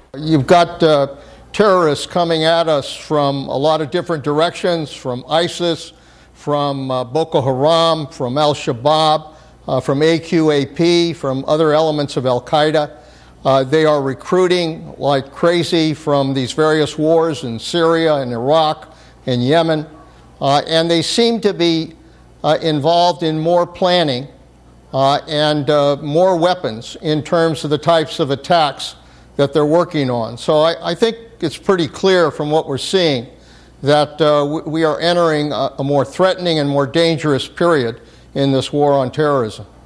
You've got terrorists coming at us from a lot of different directions, from ISIS, from Boko Haram, from Al-Shabaab, from AQAP, from other elements of Al-Qaeda. They are recruiting like crazy from these various wars in Syria and Iraq and Yemen, and they seem to be involved in more planning and more weapons in terms of the types of attacks that they're working on. So I think it's pretty clear from what we're seeing that we are entering a more threatening and more dangerous period in this war on terrorism.